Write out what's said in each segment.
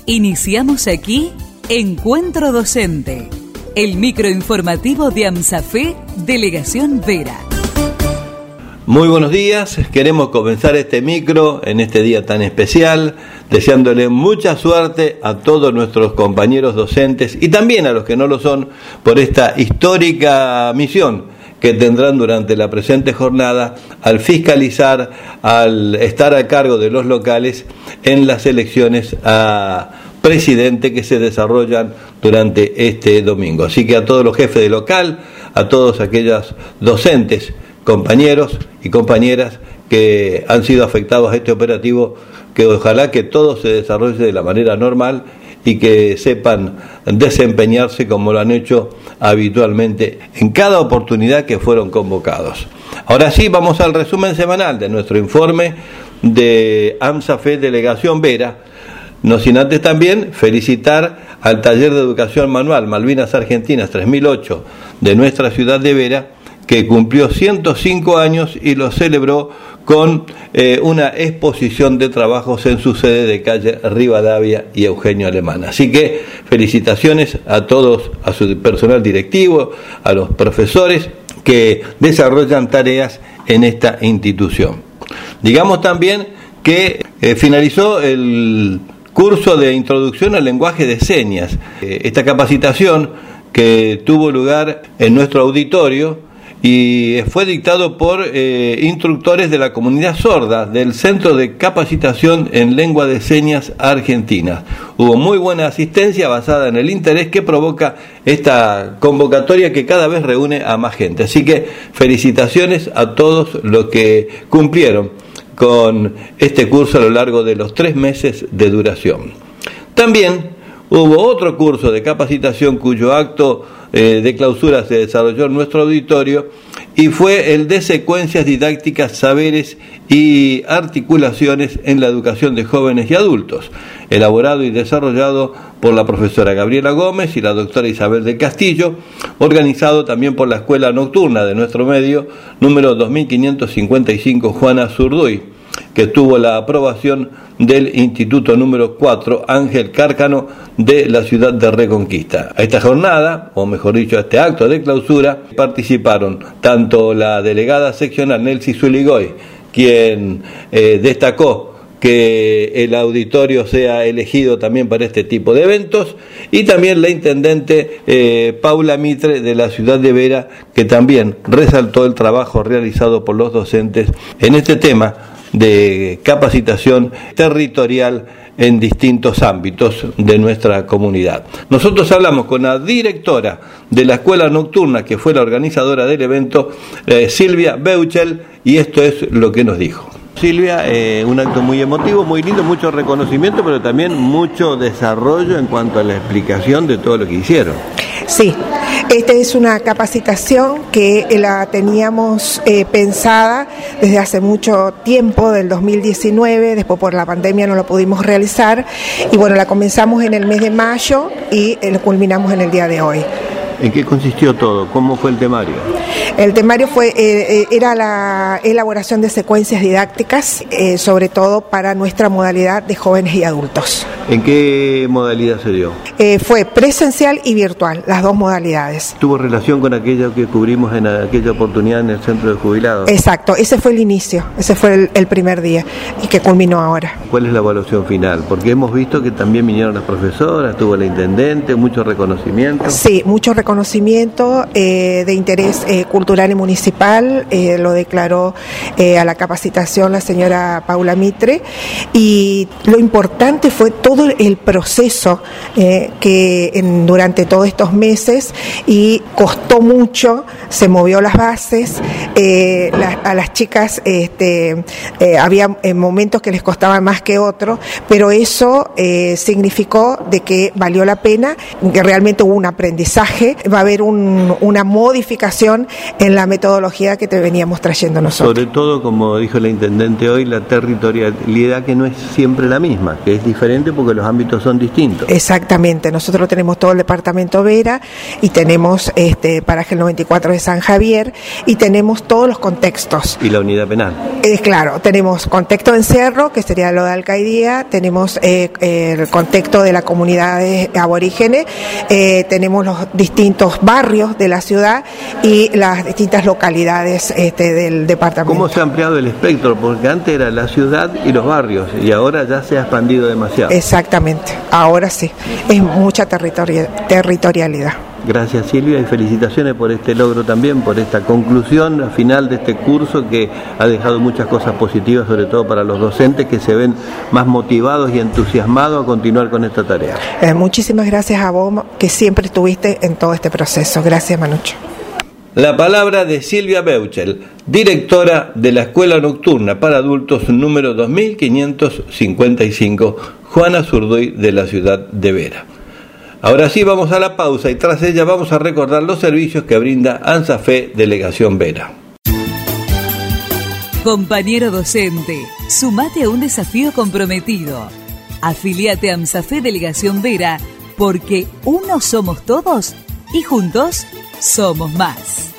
Iniciamos aquí Encuentro Docente, el microinformativo de AMSAFE, Delegación Vera. Muy buenos días, queremos comenzar este micro en este día tan especial, deseándole mucha suerte a todos nuestros compañeros docentes y también a los que no lo son por esta histórica misión que tendrán durante la presente jornada al fiscalizar, al estar a cargo de los locales en las elecciones a presidente que se desarrollan durante este domingo. Así que a todos los jefes de local, a todos aquellos docentes, compañeros y compañeras que han sido afectados a este operativo, que ojalá que todo se desarrolle de la manera normal y que sepan desempeñarse como lo han hecho habitualmente en cada oportunidad que fueron convocados. Ahora sí, vamos al resumen semanal de nuestro informe de AMSAFE Delegación Vera, no sin antes también felicitar al Taller de Educación Manual Malvinas Argentinas 3008 de nuestra ciudad de Vera, que cumplió 105 años y lo celebró con una exposición de trabajos en su sede de calle Rivadavia y Eugenio Alemán. Así que felicitaciones a todos, a su personal directivo, a los profesores que desarrollan tareas en esta institución. Digamos también que finalizó el curso de introducción al lenguaje de señas. Esta capacitación que tuvo lugar en nuestro auditorio y fue dictado por instructores de la comunidad sorda del Centro de Capacitación en Lengua de Señas Argentina. Hubo muy buena asistencia basada en el interés que provoca esta convocatoria que cada vez reúne a más gente. Así que felicitaciones a todos los que cumplieron con este curso a lo largo de los 3 meses de duración. También hubo otro curso de capacitación cuyo acto de clausura se desarrolló en nuestro auditorio y fue el de secuencias didácticas, saberes y articulaciones en la educación de jóvenes y adultos, elaborado y desarrollado por la profesora Gabriela Gómez y la doctora Isabel del Castillo, organizado también por la Escuela Nocturna de nuestro medio, número 2555 Juana Zurduy, que tuvo la aprobación del Instituto número 4 Ángel Cárcano de la ciudad de Reconquista. A esta jornada, o mejor dicho, a este acto de clausura, participaron tanto la delegada seccional Nelsi Zuligoy, quien destacó que el auditorio sea elegido también para este tipo de eventos, y también la intendente Paula Mitre de la ciudad de Vera, que también resaltó el trabajo realizado por los docentes en este tema de capacitación territorial en distintos ámbitos de nuestra comunidad. Nosotros hablamos con la directora de la Escuela Nocturna, que fue la organizadora del evento, Silvia Beuchel, y esto es lo que nos dijo. Silvia, un acto muy emotivo, muy lindo, mucho reconocimiento, pero también mucho desarrollo en cuanto a la explicación de todo lo que hicieron. Sí, esta es una capacitación que la teníamos pensada desde hace mucho tiempo, del 2019, después por la pandemia no lo pudimos realizar, y bueno, la comenzamos en el mes de mayo y lo culminamos en el día de hoy. ¿En qué consistió todo? ¿Cómo fue el temario? El temario era la elaboración de secuencias didácticas, sobre todo para nuestra modalidad de jóvenes y adultos. ¿En qué modalidad se dio? Fue presencial y virtual, las dos modalidades. ¿Tuvo relación con aquello que cubrimos en aquella oportunidad en el centro de jubilados? Exacto, ese fue el inicio, ese fue el primer día y que culminó ahora. ¿Cuál es la evaluación final? Porque hemos visto que también vinieron las profesoras, tuvo la intendente, mucho reconocimiento. Sí, mucho reconocimiento de interés cultural y municipal, lo declaró a la capacitación la señora Paula Mitre, y lo importante fue todo el proceso que durante todos estos meses, y costó mucho, se movió las bases, a las chicas había momentos que les costaba más que otros, pero eso significó de que valió la pena, que realmente hubo un aprendizaje, va a haber una modificación en la metodología que te veníamos trayendo nosotros. Sobre todo, como dijo la intendente hoy, la territorialidad que no es siempre la misma, que es diferente porque los ámbitos son distintos. Exactamente, nosotros tenemos todo el departamento Vera y tenemos paraje el 94 de San Javier y tenemos todos los contextos. Y la unidad penal. Claro, tenemos contexto en Cerro, que sería lo de alcaidía, tenemos el contexto de la comunidad aborígenes, tenemos los distintos barrios de la ciudad y las distintas localidades del departamento. ¿Cómo se ha ampliado el espectro? Porque antes era la ciudad y los barrios y ahora ya se ha expandido demasiado. Exactamente, ahora sí, es mucha territorialidad. Gracias, Silvia, y felicitaciones por este logro también, por esta conclusión al final de este curso que ha dejado muchas cosas positivas, sobre todo para los docentes que se ven más motivados y entusiasmados a continuar con esta tarea. Muchísimas gracias a vos, que siempre estuviste en todo este proceso. Gracias, Manucho. La palabra de Silvia Beuchel, directora de la Escuela Nocturna para Adultos número 2555, Juana Zurduy, de la ciudad de Vera. Ahora sí, vamos a la pausa y tras ella vamos a recordar los servicios que brinda ANSAFE Delegación Vera. Compañero docente, sumate a un desafío comprometido. Afiliate a ANSAFE Delegación Vera, porque unos somos todos y juntos somos más.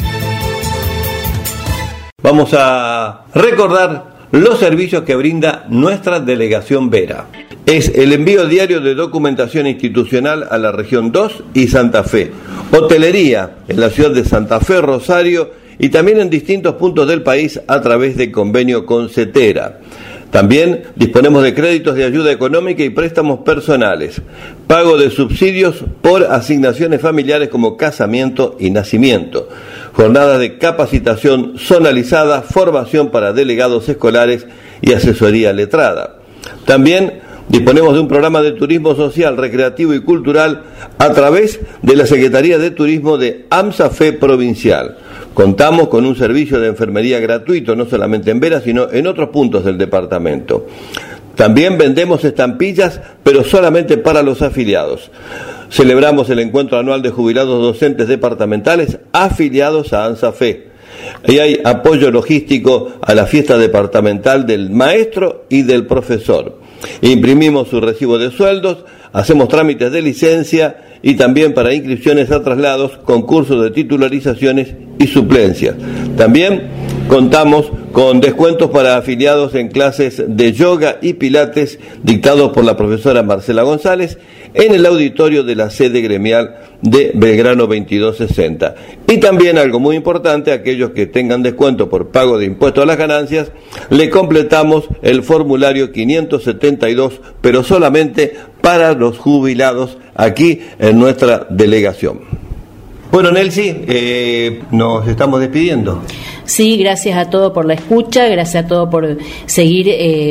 Vamos a recordar los servicios que brinda nuestra Delegación Vera. Es el envío diario de documentación institucional a la región 2 y Santa Fe, hotelería en la ciudad de Santa Fe, Rosario y también en distintos puntos del país a través de convenio con CETERA. También disponemos de créditos de ayuda económica y préstamos personales, pago de subsidios por asignaciones familiares como casamiento y nacimiento, jornadas de capacitación zonalizada, formación para delegados escolares y asesoría letrada. También disponemos de un programa de turismo social, recreativo y cultural a través de la Secretaría de Turismo de ANSAFE Provincial. Contamos con un servicio de enfermería gratuito, no solamente en Vera, sino en otros puntos del departamento. También vendemos estampillas, pero solamente para los afiliados. Celebramos el encuentro anual de jubilados docentes departamentales afiliados a ANSAFE. Y hay apoyo logístico a la fiesta departamental del maestro y del profesor. Imprimimos su recibo de sueldos, hacemos trámites de licencia y también para inscripciones a traslados, concursos de titularizaciones y suplencias. También contamos con descuentos para afiliados en clases de yoga y pilates dictados por la profesora Marcela González en el auditorio de la sede gremial de Belgrano 2260. Y también algo muy importante, aquellos que tengan descuento por pago de impuestos a las ganancias, le completamos el formulario 572, pero solamente para los jubilados aquí en nuestra delegación. Bueno, Nelsi, nos estamos despidiendo. Sí, gracias a todos por la escucha, gracias a todos por seguir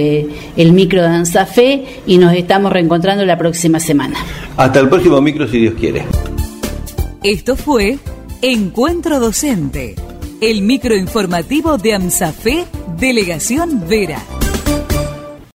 el micro de ANSAFE y nos estamos reencontrando la próxima semana. Hasta el próximo micro, si Dios quiere. Esto fue Encuentro Docente, el micro informativo de ANSAFE Delegación Vera.